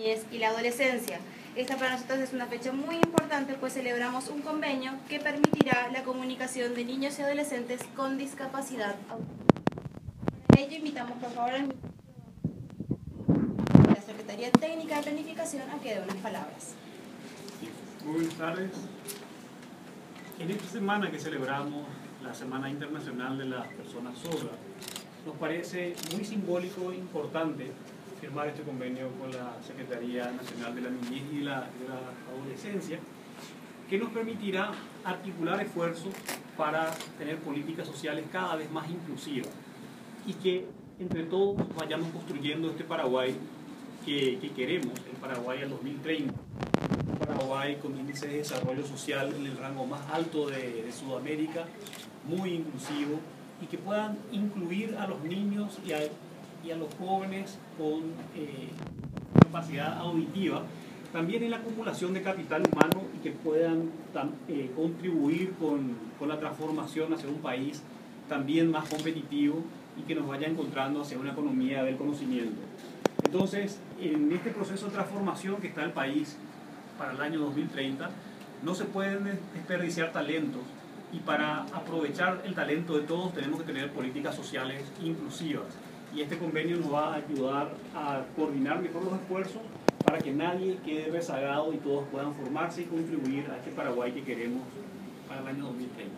niñez y la adolescencia. Esta para nosotros es una fecha muy importante, pues celebramos un convenio que permitirá la comunicación de niños y adolescentes con discapacidad auditiva. Para ello invitamos por favor al la Secretaría Técnica de Planificación a que dé unas palabras. Muy buenas tardes. En esta semana que celebramos la Semana Internacional de las Personas Sordas, nos parece muy simbólico e importante firmar este convenio con la Secretaría Nacional de la Niñez y de la Adolescencia, que nos permitirá articular esfuerzos para tener políticas sociales cada vez más inclusivas y que entre todos vayamos construyendo este Paraguay que queremos, el Paraguay al 2030. Un Paraguay con índice de desarrollo social en el rango más alto de Sudamérica, muy inclusivo, y que puedan incluir a los niños y a los jóvenes con capacidad auditiva, también en la acumulación de capital humano y que puedan contribuir con la transformación hacia un país también más competitivo y que nos vaya encontrando hacia una economía del conocimiento. Entonces, en este proceso de transformación que está el país para el año 2030, no se pueden desperdiciar talentos y para aprovechar el talento de todos tenemos que tener políticas sociales inclusivas. Y este convenio nos va a ayudar a coordinar mejor los esfuerzos para que nadie quede rezagado y todos puedan formarse y contribuir a este Paraguay que queremos para el año 2030.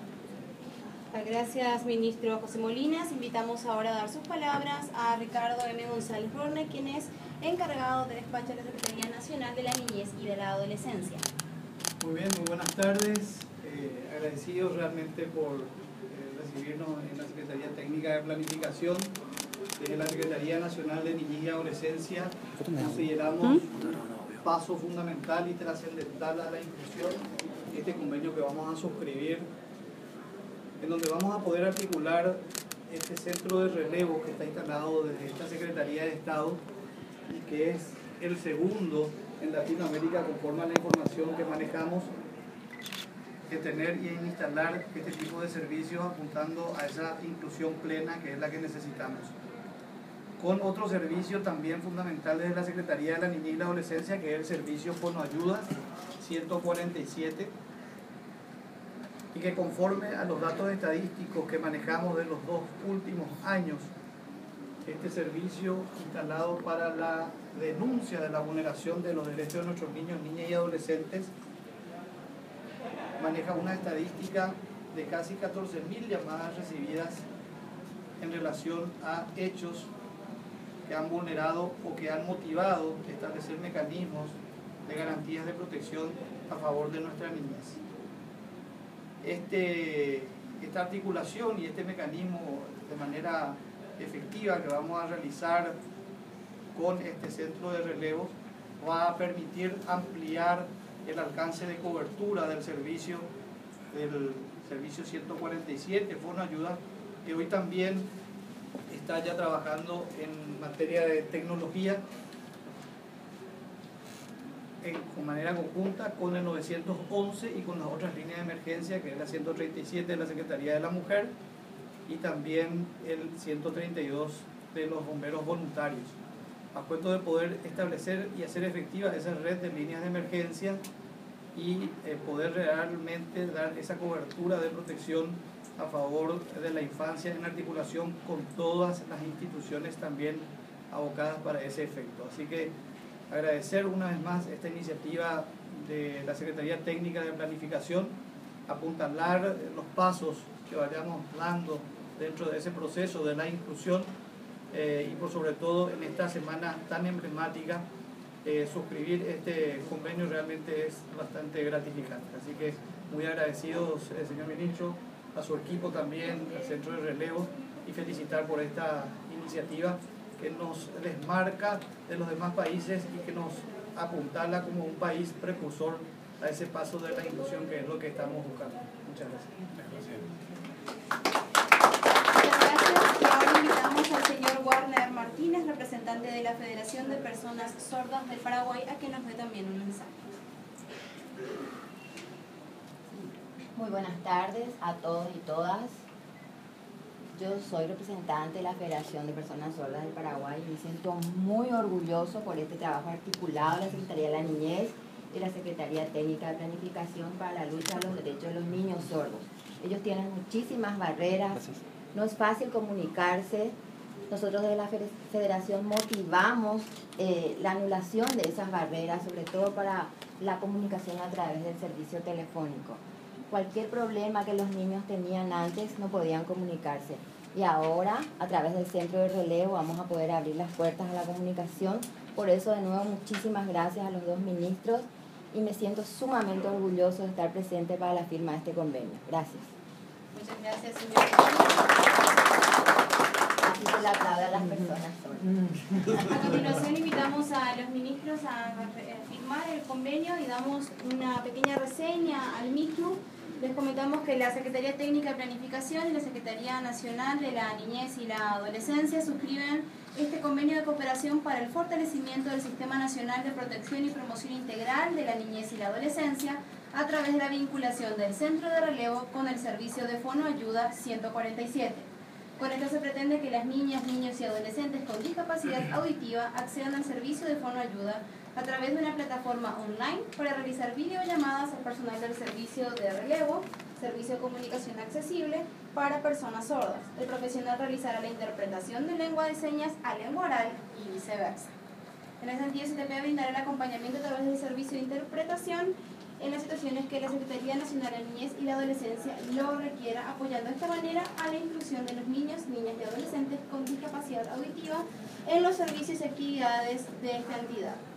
Gracias, ministro José Molinas. Invitamos ahora a dar sus palabras a Ricardo M. González Borne, quien es encargado de despacho de la Secretaría Nacional de la Niñez y de la Adolescencia. Muy bien, muy buenas tardes. Agradecidos realmente por recibirnos en la Secretaría Técnica de Planificación de la Secretaría Nacional de Niñez y Adolescencia. Consideramos paso fundamental y trascendental a la inclusión este convenio que vamos a suscribir, en donde vamos a poder articular este centro de relevo que está instalado desde esta Secretaría de Estado y que es el segundo en Latinoamérica conforme a la información que manejamos, de tener y instalar este tipo de servicios apuntando a esa inclusión plena que es la que necesitamos. Con otro servicio también fundamental desde la Secretaría de la Niñez y la Adolescencia, que es el servicio Fonoayuda 147, y que conforme a los datos estadísticos que manejamos de los 2 últimos años, este servicio instalado para la denuncia de la vulneración de los derechos de nuestros niños, niñas y adolescentes maneja una estadística de casi 14.000 llamadas recibidas en relación a hechos que han vulnerado o que han motivado establecer mecanismos de garantías de protección a favor de nuestra niñez. Esta articulación y este mecanismo de manera efectiva que vamos a realizar con este centro de relevos va a permitir ampliar el alcance de cobertura del servicio 147 Fonoayuda, que hoy también está ya trabajando en materia de tecnología de manera conjunta con el 911 y con las otras líneas de emergencia, que es la 137 de la Secretaría de la Mujer y también el 132 de los bomberos voluntarios, a cuento de poder establecer y hacer efectiva esa red de líneas de emergencia y poder realmente dar esa cobertura de protección a favor de la infancia en articulación con todas las instituciones también abocadas para ese efecto. Así que agradecer una vez más esta iniciativa de la Secretaría Técnica de Planificación, apuntalar los pasos que vayamos dando dentro de ese proceso de la inclusión y por sobre todo en esta semana tan emblemática, suscribir este convenio realmente es bastante gratificante. Así que muy agradecidos, señor ministro, a su equipo también, al Centro de Relevo, y felicitar por esta iniciativa que nos desmarca de los demás países y que nos apuntala como un país precursor a ese paso de la inclusión que es lo que estamos buscando. Muchas gracias. Y ahora invitamos al señor Warner Martínez, representante de la Federación de Personas Sordas del Paraguay, a que nos dé también un mensaje. Muy buenas tardes a todos y todas. Yo soy representante de la Federación de Personas Sordas del Paraguay y me siento muy orgulloso por este trabajo articulado de la Secretaría de la Niñez y la Secretaría Técnica de Planificación para la lucha a los derechos de los niños sordos. Ellos tienen muchísimas barreras, no es fácil comunicarse. Nosotros desde la Federación motivamos la anulación de esas barreras, sobre todo para la comunicación a través del servicio telefónico. Cualquier problema que los niños tenían antes no podían comunicarse. Y ahora, a través del Centro de Relevo, vamos a poder abrir las puertas a la comunicación. Por eso, de nuevo, muchísimas gracias a los dos ministros y me siento sumamente orgulloso de estar presente para la firma de este convenio. Gracias. Muchas gracias, señora. Así se le aplaude a las personas sordas. A continuación invitamos a los ministros a firmar el convenio y damos una pequeña reseña al mismo. Les comentamos que la Secretaría Técnica de Planificación y la Secretaría Nacional de la Niñez y la Adolescencia suscriben este convenio de cooperación para el fortalecimiento del Sistema Nacional de Protección y Promoción Integral de la Niñez y la Adolescencia a través de la vinculación del Centro de Relevo con el servicio de Fonoayuda 147. Con esto se pretende que las niñas, niños y adolescentes con discapacidad auditiva accedan al servicio de Fonoayuda a través de una plataforma online para realizar videollamadas al personal del servicio de relevo, servicio de comunicación accesible para personas sordas. El profesional realizará la interpretación de lengua de señas a lengua oral y viceversa. En ese sentido, se te puede brindar el acompañamiento a través del servicio de interpretación en las situaciones que la Secretaría Nacional de la Niñez y la Adolescencia lo requiera, apoyando de esta manera a la inclusión de los niños, niñas y adolescentes con discapacidad auditiva en los servicios y actividades de esta entidad.